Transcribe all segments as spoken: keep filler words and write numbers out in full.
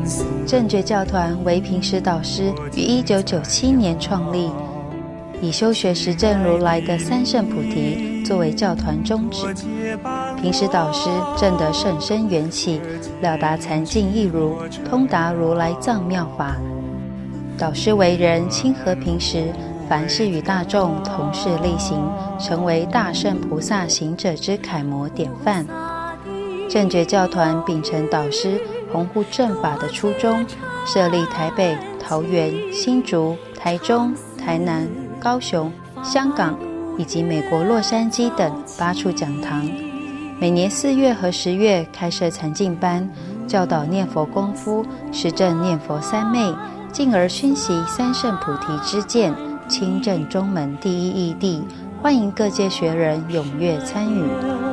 正觉教团为平时导师于一九九七年创立，以修学实证如来的三圣菩提作为教团宗旨。平时导师证得甚深缘起，了达禅境义如，通达如来藏妙法。导师为人亲和平时，凡事与大众同事力行，成为大圣菩萨行者之楷模典范。正觉教团秉承导师弘护正法的初衷，设立台北、桃园、新竹、台中、台南、高雄、香港以及美国洛杉矶等八处讲堂，每年四月和十月开设禅境班，教导念佛功夫，实证念佛三昧，进而熏习三圣菩提之见，亲证中门第一义谛，欢迎各界学人踊跃参与。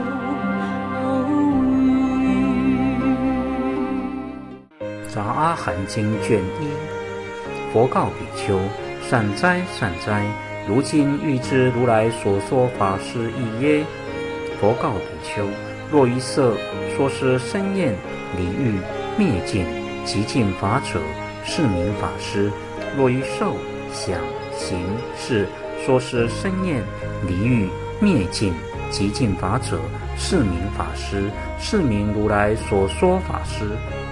杂阿含经卷一，佛告比丘：善哉善哉，如今欲知如来所说法是义耶？佛告比丘：若于色说是生厌离欲灭尽极尽法者，是名法师；若于受想行识说是生厌离欲灭尽极尽法者，是名法师，是名如来所说法师。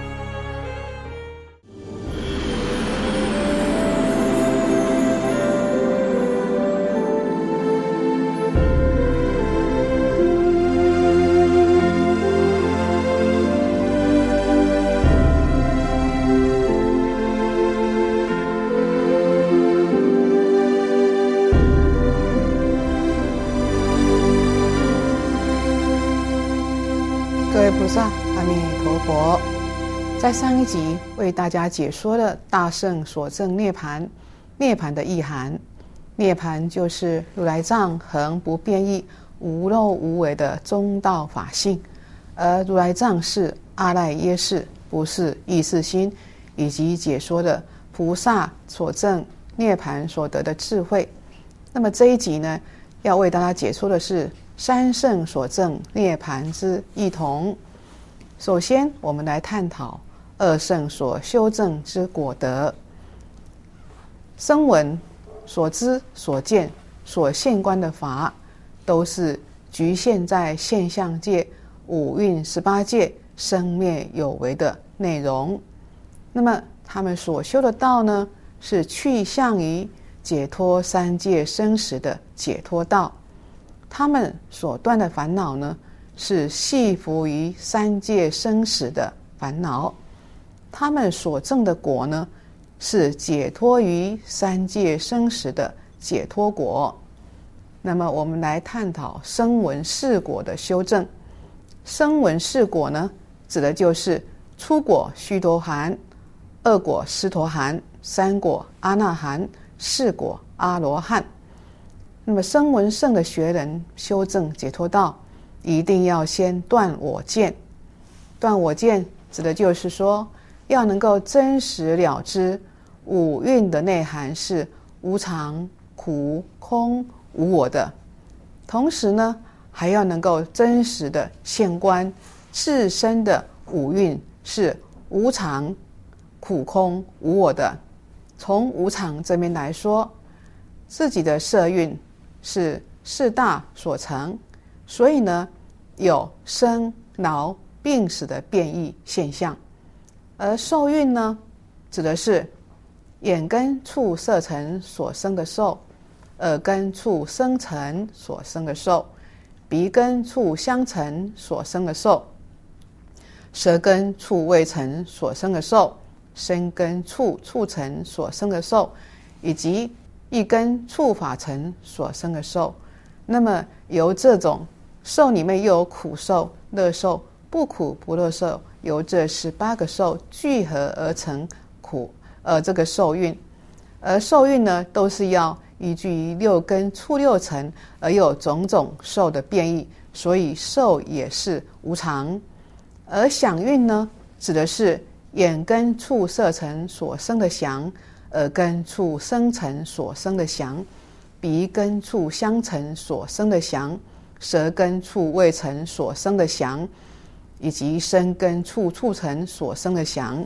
各位菩萨，阿弥陀佛。在上一集为大家解说了大圣所证涅槃，涅槃的意涵。涅槃就是如来藏恒不变异、无漏无为的中道法性，而如来藏是阿赖耶识，不是意识心，以及解说的菩萨所证涅槃所得的智慧。那么这一集呢，要为大家解说的是三圣所证涅槃之异同。首先我们来探讨二圣所修证之果德。声闻所知所见所现观的法，都是局限在现象界五蕴十八界生灭有为的内容。那么他们所修的道呢，是去向于解脱三界生死的解脱道。他们所断的烦恼呢，是系缚于三界生死的烦恼。他们所证的果呢，是解脱于三界生死的解脱果。那么我们来探讨声闻四果的修正。声闻四果呢，指的就是初果须陀洹，二果斯陀含，三果阿那含，四果阿罗汉。那么声闻圣的学人修正解脱道，一定要先断我见。断我见指的就是说，要能够真实了知五蕴的内涵是无常、苦、空、无我的，同时呢，还要能够真实的现观自身的五蕴是无常、苦、空、无我的。从无常这边来说，自己的色蕴是四大所成，所以呢，有生老病死的变异现象。而受蕴呢，指的是眼根触色尘所生的受，耳根触声尘所生的受，鼻根触香尘所生的受，舌根触味尘所生的受，身根触触尘所生的受，以及一根触法尘所生的受。那么由这种受里面又有苦受、乐受、不苦不乐受，由这十八个受聚合而成苦呃这个受蕴。而受蕴呢，都是要依据于六根触六尘而有种种受的变异，所以受也是无常。而想蕴呢，指的是眼根触色尘所生的想，耳根触声尘所生的想，鼻根触香尘所生的想，舌根触味尘所生的想，以及身根触触尘所生的想，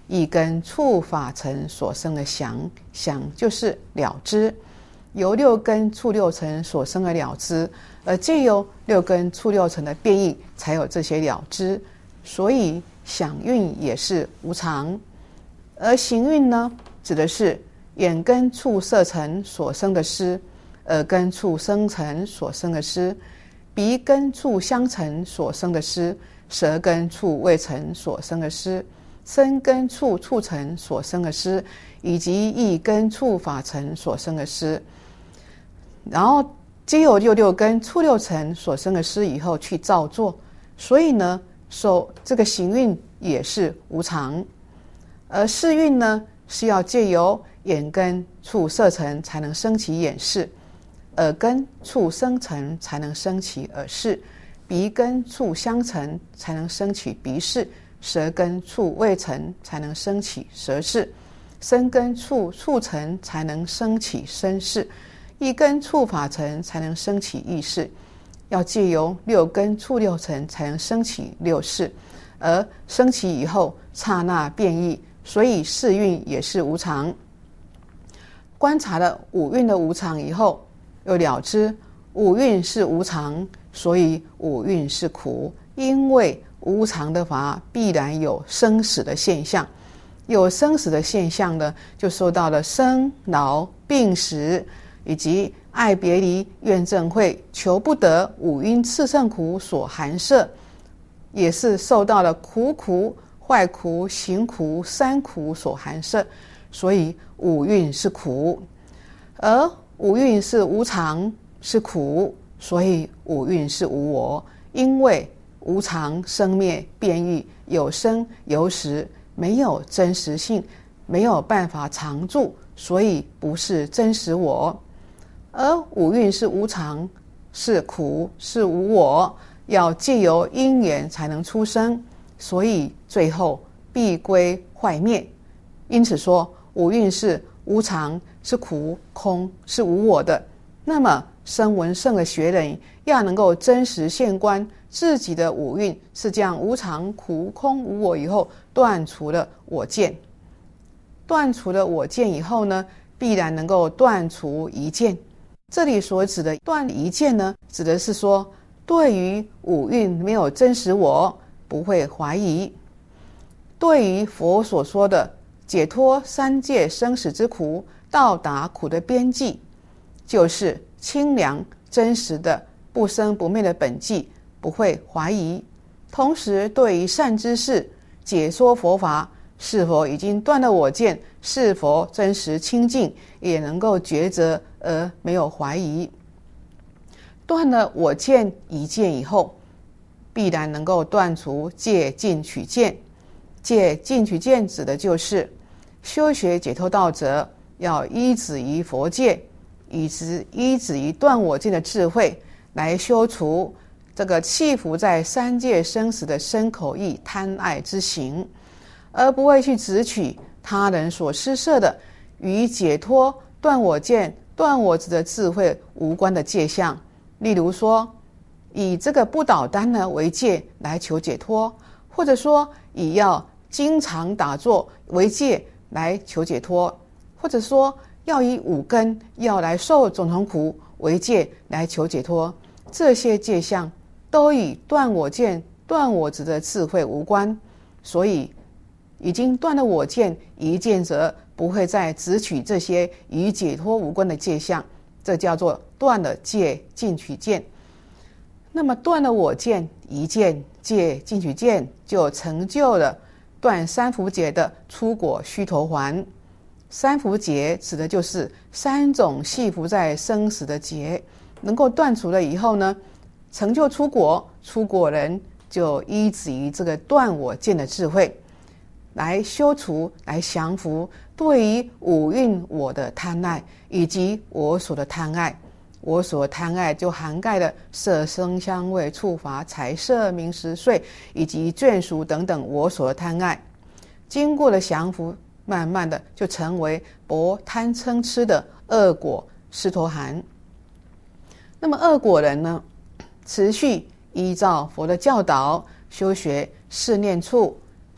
一根触法尘所生的想，想就是了知，由六根触六尘所生的了知，而藉由六根触六尘的变异，才有这些了知。所以想蕴也是无常。而行蕴呢，指的是眼根触色尘所生的识，耳根触声尘所生的识，鼻根触香尘所生的识，舌根触味尘所生的识，身根触触尘所生的识，以及意根触法尘所生的识。然后藉由六六根触六尘所生的识以后去造作，所以呢，受这个行蕴也是无常。而识蕴呢，是要借由眼根触色尘才能生起眼识，耳根触声尘才能生起耳识，鼻根触香尘才能生起鼻识，舌根触味尘才能生起舌识，身根触触尘才能生起身识，意根触法尘才能生起意识。要借由六根触六尘才能生起六识，而生起以后刹那变异，所以识蕴也是无常。观察了五蕴的无常以后，又了知五蕴是无常，所以五蕴是苦。因为无常的法必然有生死的现象，有生死的现象呢，就受到了生老病死以及爱别离怨憎会求不得五阴炽盛苦所含摄，也是受到了苦苦坏苦行苦三苦所含摄，所以五蕴是苦。而五蕴是无常是苦，所以五蕴是无我。因为无常生灭变异，有生有死，没有真实性，没有办法常住，所以不是真实我。而五蕴是无常是苦是无我，要借由因缘才能出生，所以最后必归坏灭。因此说五蕴是无常是苦空是无我的。那么声闻乘的学人要能够真实现观自己的五蕴是这样无常苦空无我以后，断除了我见，断除了我见以后呢，必然能够断除疑见。这里所指的断疑见呢，指的是说对于五蕴没有真实我，不会怀疑。对于佛所说的解脱三界生死之苦，到达苦的边际，就是清凉真实的不生不灭的本际，不会怀疑。同时对于善知识解说佛法是否已经断了我见，是否真实清净，也能够抉择而没有怀疑。断了我见疑见以后，必然能够断除戒禁取见。戒禁取见指的就是修学解脱道者要依止于佛戒，以及依止于断我见的智慧，来修除这个弃服在三界生死的身口意贪爱之行，而不会去执取他人所施设的与解脱断我见断我执的智慧无关的戒相。例如说以这个不倒单呢为戒来求解脱，或者说以要经常打坐为戒来求解脱，或者说要以五根要来受种种苦为戒来求解脱，这些戒相都与断我见断我执的智慧无关。所以已经断了我见疑见者，不会再执取这些与解脱无关的戒相，这叫做断了戒禁取见。那么断了我见疑见戒禁取见，就成就了断三伏劫的出果须陀洹。三伏劫指的就是三种系伏在生死的劫，能够断除了以后呢，成就出果，出果人就依止于这个断我见的智慧来修除来降服对于五蕴我的贪爱以及我所的贪爱。我所贪爱就涵盖了色声香味触法财色名食睡以及眷属等等我所的贪爱，经过了降服，慢慢的就成为薄贪嗔痴的恶果尸陀含。那么恶果人呢，持续依照佛的教导修学四念处、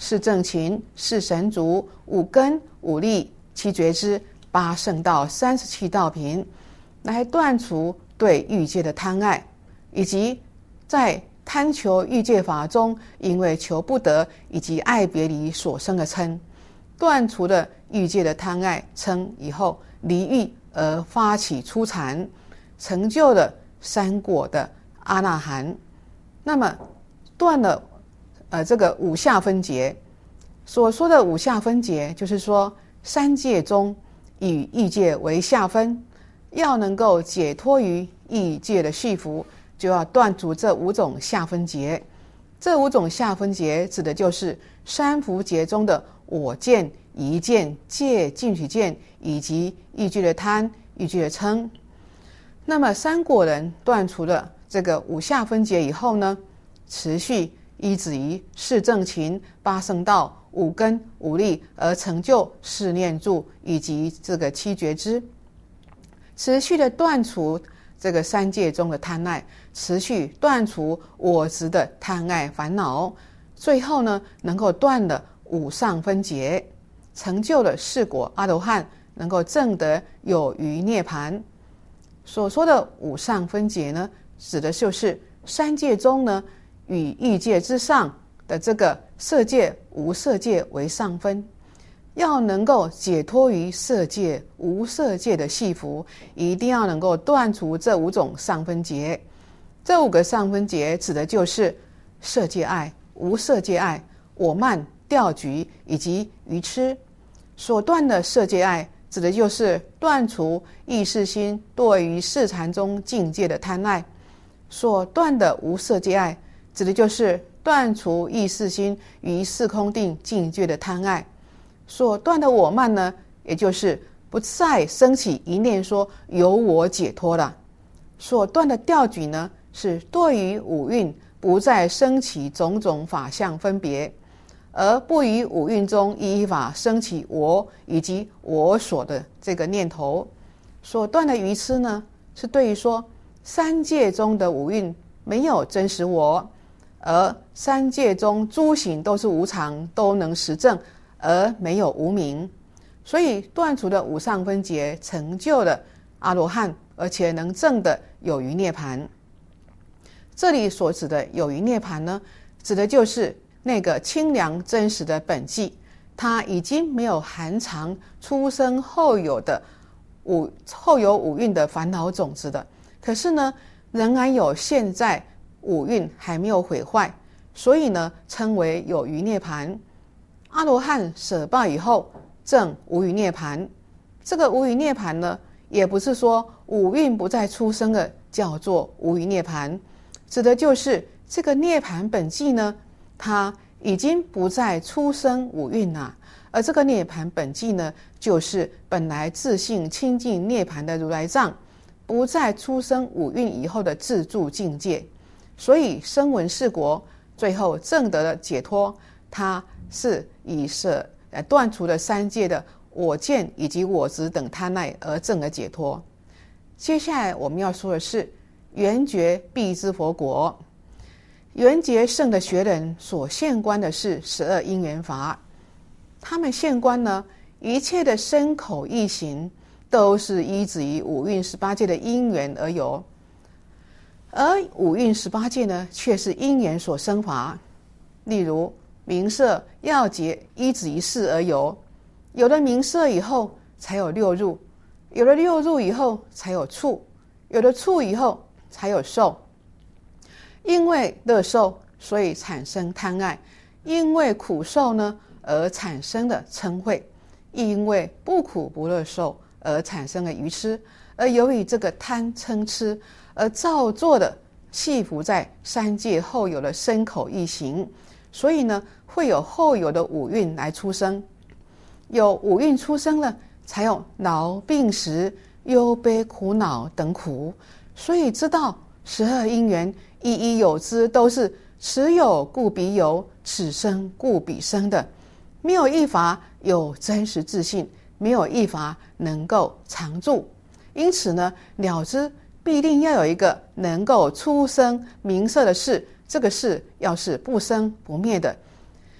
四正勤、四神足、五根、五力、七觉支、八圣道、三十七道品，来断除对欲界的贪爱，以及在贪求欲界法中因为求不得以及爱别离所生的嗔，断除了欲界的贪爱嗔以后，离欲而发起初禅，成就了三果的阿那含。那么断了呃这个五下分别，所说的五下分别，就是说三界中以欲界为下分，要能够解脱于欲界的束缚，就要断除这五种下分别。这五种下分别指的就是三伏劫中的我见、疑见、戒、进取见，以及欲界的贪、欲界的嗔。那么三果人断除了这个五下分别以后呢，持续依止于四正勤、八圣道、五根、五力而成就四念住以及这个七觉支，持续的断除这个三界中的贪爱，持续断除我执的贪爱烦恼，最后呢能够断了五上分别，成就了四果阿罗汉，能够证得有余涅盘。所说的五上分别呢，指的就是三界中呢与欲界之上的这个色界、无色界为上分，要能够解脱于色界、无色界的系缚，一定要能够断除这五种上分别。这五个上分别指的就是色界爱、无色界爱、我慢、掉举以及愚痴。所断的色界爱指的就是断除意识心对于四禅中境界的贪爱，所断的无色界爱指的就是断除意识心于四空定境界的贪爱，所断的我慢呢，也就是不再升起一念说由我解脱了。所断的掉举呢，是对于五蕴不再升起种种法相分别，而不于五蕴中依法升起我以及我所的这个念头。所断的愚痴呢，是对于说三界中的五蕴没有真实我，而三界中诸行都是无常，都能实证，而没有无明。所以断除了五上分别，成就了阿罗汉，而且能证的有余涅盘。这里所指的有余涅盘呢，指的就是那个清凉真实的本际，它已经没有含藏出生后有的五后有五蕴的烦恼种子的，可是呢仍然有现在五蕴还没有毁坏，所以呢称为有余涅盘。阿罗汉舍报以后证无余涅盘，这个无余涅盘呢，也不是说五蕴不再出生的叫做无余涅盘，指的就是这个涅盘本际呢，它已经不再出生五蕴了。而这个涅盘本际呢，就是本来自性清净涅盘的如来藏，不再出生五蕴以后的自住境界。所以声闻四国最后证得了解脱，它是以舍呃断除了三界的我见以及我执等贪爱而证得解脱。接下来我们要说的是圆觉必知佛国。圆觉圣的学人所现观的是十二因缘法，他们现观呢，一切的身口意行都是依止于五蕴十八界的因缘而有，而五蕴十八界呢，却是因缘所生法。例如名色要解依止于事而有，有了名色以后才有六入，有了六入以后才有触，有了触以后才有受。因为乐受，所以产生贪爱；因为苦受呢，而产生了嗔恚；因为不苦不乐受，而产生了愚痴。而由于这个贪嗔痴，而造作的系缚在三界后有了身口意行，所以呢，会有后有的五蕴来出生。有五蕴出生了，才有老病死、忧悲苦恼等苦。所以知道十二因缘一一有之，都是此有故彼有，此生故彼生的。没有一法有真实自性，没有一法能够常住。因此呢，了知必定要有一个能够出生名色的事，这个事要是不生不灭的。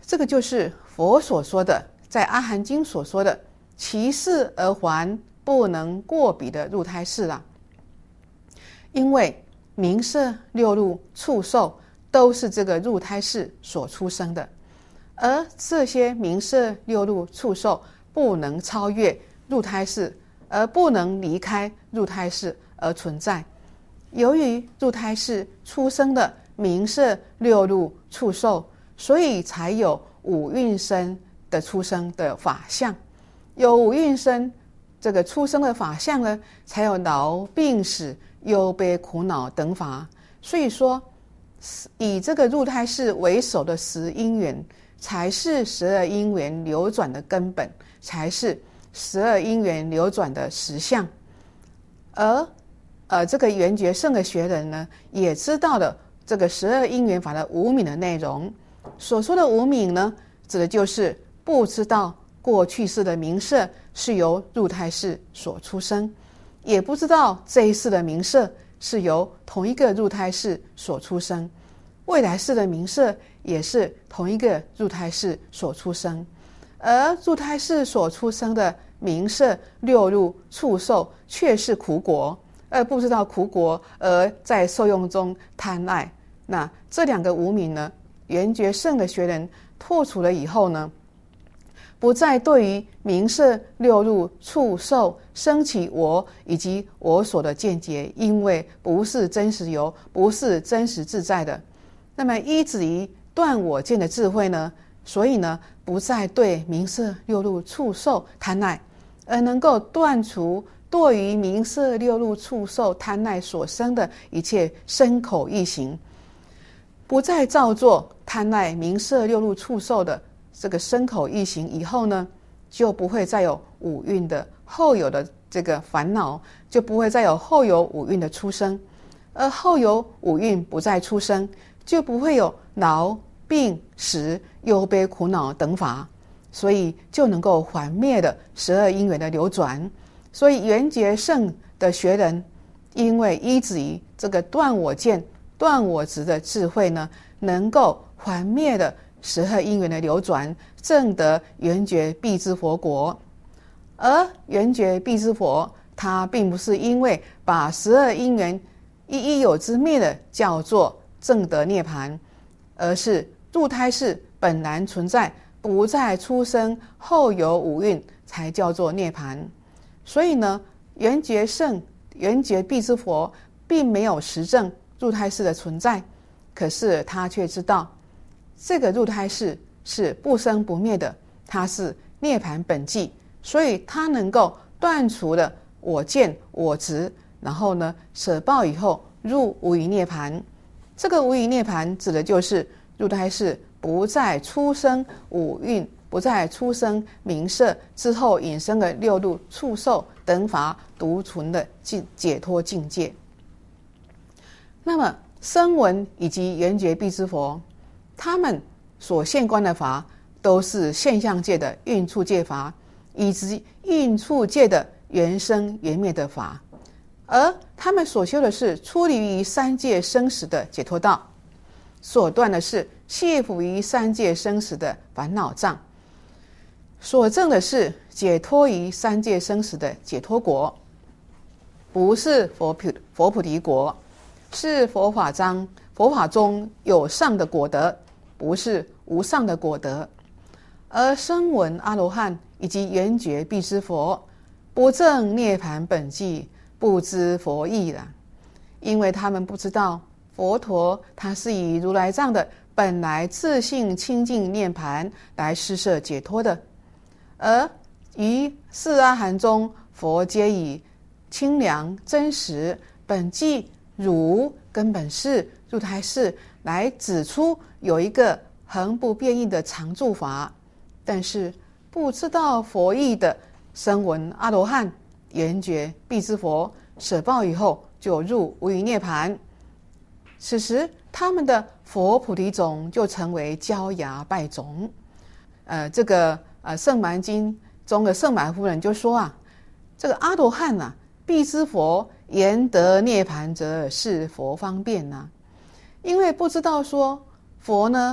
这个就是佛所说的，在阿含经所说的其事而还，不能过彼的入胎事啦。因为名色六入触受都是这个入胎事所出生的，而这些名色六入触受不能超越入胎事，而不能离开入胎事而存在。由于入胎事出生的名色六入触受，所以才有五蕴身的出生的法相。有五蕴身这个出生的法相呢，才有老病死忧悲苦恼等法。所以说以这个入胎事为首的十因缘，才是十二因缘流转的根本，才是十二因缘流转的实相。而呃，这个圆觉圣的学人呢，也知道了这个十二因缘法的无明的内容。所说的无明呢，指的就是不知道过去世的名色是由入胎事所出生，也不知道这一世的名色是由同一个入胎事所出生，未来世的名色也是同一个入胎事所出生。而入胎事所出生的名色六入触受却是苦果，而不知道苦果，而在受用中贪爱。那这两个无明呢，圆觉圣的学人破除了以后呢，不再对于名色六入触受升起我以及我所的见解，因为不是真实有，不是真实自在的。那么依止于断我见的智慧呢，所以呢，不再对名色六入触受贪爱，而能够断除对于名色六入触受贪爱所生的一切身口意行，不再造作贪爱名色六入触受的这个身口意行以后呢，就不会再有五蕴的后有的这个烦恼，就不会再有后有五蕴的出生。而后有五蕴不再出生，就不会有老病死忧悲苦恼等法，所以就能够还灭的十二因缘的流转。所以圆觉圣的学人，因为依止于这个断我见断我执的智慧呢，能够还灭的十二因缘的流转，证得圆觉必之佛国。而圆觉必之佛，他并不是因为把十二因缘一一有之灭的叫做证得涅槃，而是入胎事本然存在，不再出生后有五蕴，才叫做涅槃。所以呢，圆觉圣圆觉必之佛并没有实证入胎事的存在，可是他却知道这个入胎事是不生不灭的，它是涅槃本际，所以他能够断除了我见我执，然后呢舍报以后入无余涅槃。这个无余涅槃指的就是入胎事不再出生五蕴，不再出生名色之后引生的六入触受等法独存的解脱境界。那么声闻以及圆觉必之佛，他们所现观的法都是现象界的蕴处界法，以及蕴处界的缘生缘灭的法，而他们所修的是出离于三界生死的解脱道，所断的是卸伏于三界生死的烦恼障，所证的是解脱于三界生死的解脱国，不是佛菩佛菩提国，是佛法章佛法中有上的果德，不是无上的果德。而声闻阿罗汉以及圆觉必之佛，不证涅槃本际，不知佛意了，因为他们不知道佛陀他是以如来藏的本来自性清净涅槃来施设解脱的。而于四阿含中，佛皆以清凉真实本际如根本是入胎事来指出有一个恒不变异的常住法，但是不知道佛意的声闻阿罗汉圆觉必之佛，舍报以后就入无余涅槃，此时他们的佛菩提种就成为焦芽败种。呃，这个呃圣蛮经中的圣蛮夫人就说啊，这个阿罗汉啊，必之佛言得涅槃者是佛方便啊，因为不知道说佛呢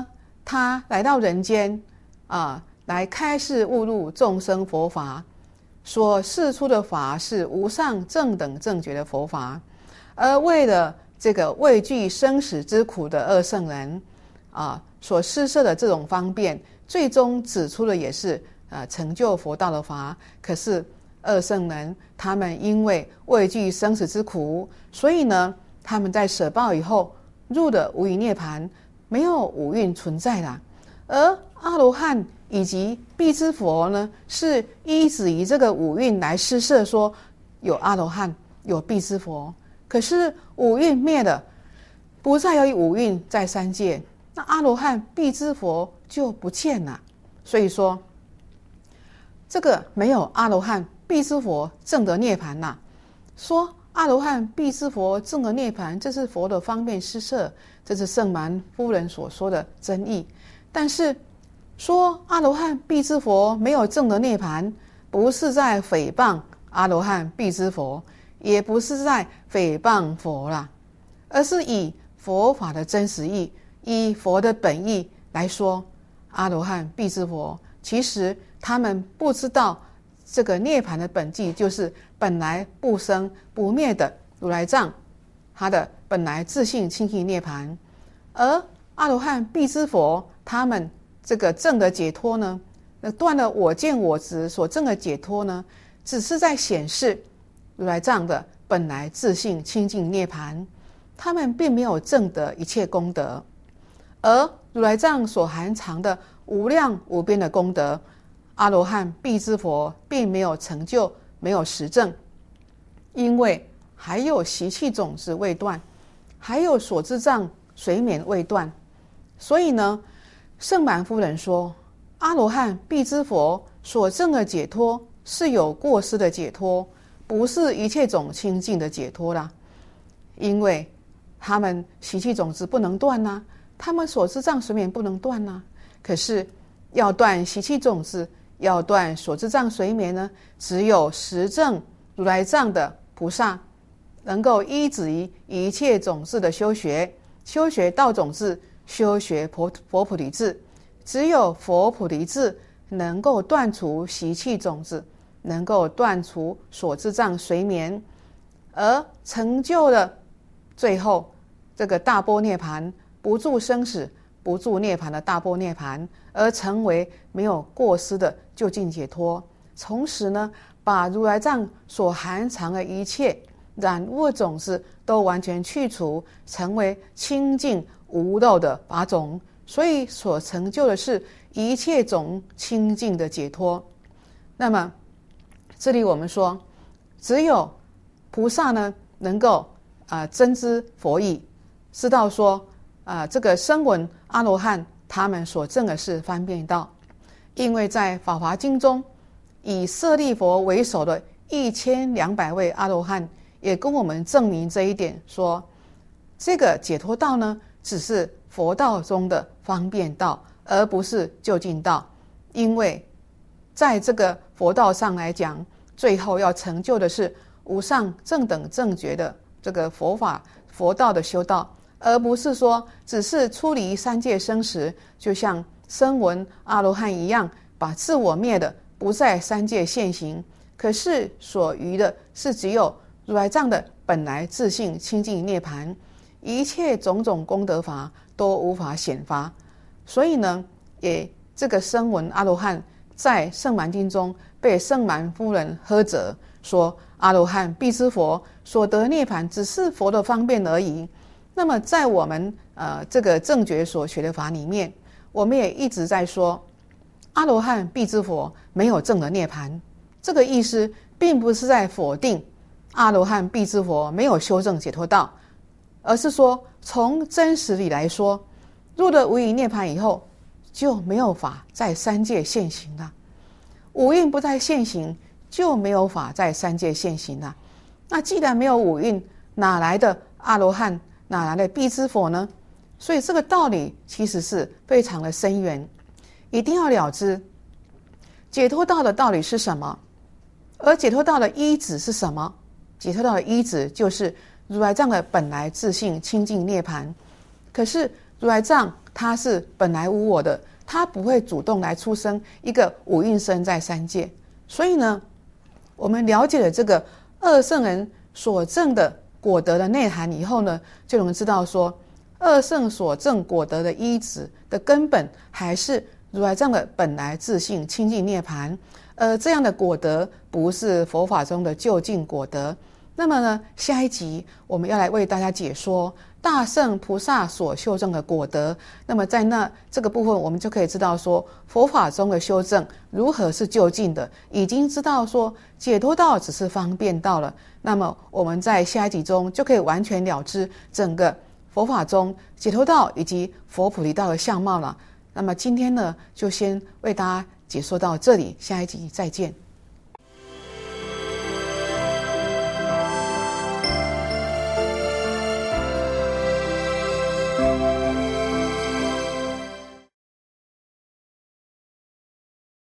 他来到人间啊，来开示悟入众生佛法，所示出的法是无上正等正觉的佛法，而为了这个畏惧生死之苦的二圣人啊，所施设的这种方便，最终指出的也是呃成就佛道的法。可是二圣人他们因为畏惧生死之苦，所以呢，他们在舍报以后入了无余涅盘，没有五蕴存在啦。而阿罗汉以及辟支佛呢，是依止于这个五蕴来施设，说有阿罗汉，有辟支佛。可是五蕴灭了，不再有五蕴在三界，那阿罗汉、辟支佛就不见了。所以说，这个没有阿罗汉、辟支佛证得涅盘啦。说阿罗汉、辟支佛证得涅盘，这是佛的方便施设，这是圣蛮夫人所说的真意。但是说阿罗汉、辟支佛没有证得涅盘，不是在诽谤阿罗汉、辟支佛，也不是在诽谤佛啦，而是以佛法的真实义，以佛的本意来说，阿罗汉、辟支佛其实他们不知道这个涅盘的本际，就是本来不生不灭的如来藏，他的本来自性清净涅盘。而阿罗汉、辟支佛他们这个证的解脱呢，那断了我见我执所证的解脱呢，只是在显示如来藏的本来自性清净涅盘，他们并没有证得一切功德。而如来藏所含藏的无量无边的功德，阿罗汉、辟支佛并没有成就，没有实证，因为还有习气种子未断，还有所知障随眠未断。所以呢，圣蛮夫人说，阿罗汉、辟支佛所证的解脱是有过失的解脱，不是一切种清净的解脱啦。因为他们习气种子不能断啦、啊，他们所知障随眠不能断啦、啊。可是要断习气种子，要断所知障随眠呢，只有实证如来藏的菩萨能够依止于一切种子的修学，修学道种子，修学佛佛菩提智。只有佛菩提智能够断除习气种子，能够断除所知障随眠，而成就了最后这个大般涅盘，不住生死、不住涅盘的大般涅盘，而成为没有过失的究竟解脱。从此呢，把如来藏所含藏的一切染污的种子都完全去除，成为清净无漏的法种。所以所成就的是一切种清净的解脱。那么这里我们说，只有菩萨呢能够啊、呃、真知佛意，知道说啊、呃、这个声闻阿罗汉他们所证的是方便道。因为在法华经中，以舍利佛为首的一千两百位阿罗汉也跟我们证明这一点，说这个解脱道呢，只是佛道中的方便道，而不是究竟道。因为在这个佛道上来讲，最后要成就的是无上正等正觉的这个佛法佛道的修道，而不是说只是出离三界生死，就像声闻阿罗汉一样，把自我灭的不在三界现行。可是所余的是只有如来藏的本来自性清净涅盘，一切种种功德法都无法显发。所以呢，也这个声闻阿罗汉在圣蛮经中被圣蛮夫人呵责，说阿罗汉、辟支佛所得涅盘只是佛的方便而已。那么在我们呃这个正觉所学的法里面，我们也一直在说阿罗汉、辟支佛没有证得涅盘。这个意思并不是在否定阿罗汉、辟支佛没有修正解脱道，而是说从真实里来说，入了无余涅盘以后，就没有法在三界现行了。五蕴不再现行，就没有法在三界现行了。那既然没有五蕴，哪来的阿罗汉，哪来的辟支佛呢？所以这个道理其实是非常的深远，一定要了知解脱道的道理是什么，而解脱道的依止是什么？解脱道的依止就是如来藏的本来自性清净涅盘。可是如来藏它是本来无我的，它不会主动来出生一个五蕴身在三界。所以呢，我们了解了这个二圣人所证的果德的内涵以后呢，就能知道说，二圣所证果德的依止的根本还是如来藏的本来自性清净涅槃，而这样的果德不是佛法中的究竟果德。那么呢，下一集我们要来为大家解说大圣菩萨所修正的果德。那么在那这个部分，我们就可以知道说，佛法中的修正如何是究竟的，已经知道说解脱道只是方便道了。那么我们在下一集中就可以完全了知整个佛法中解脱道以及佛菩提道的相貌了。那么今天呢，就先为大家解说到这里，下一集再见。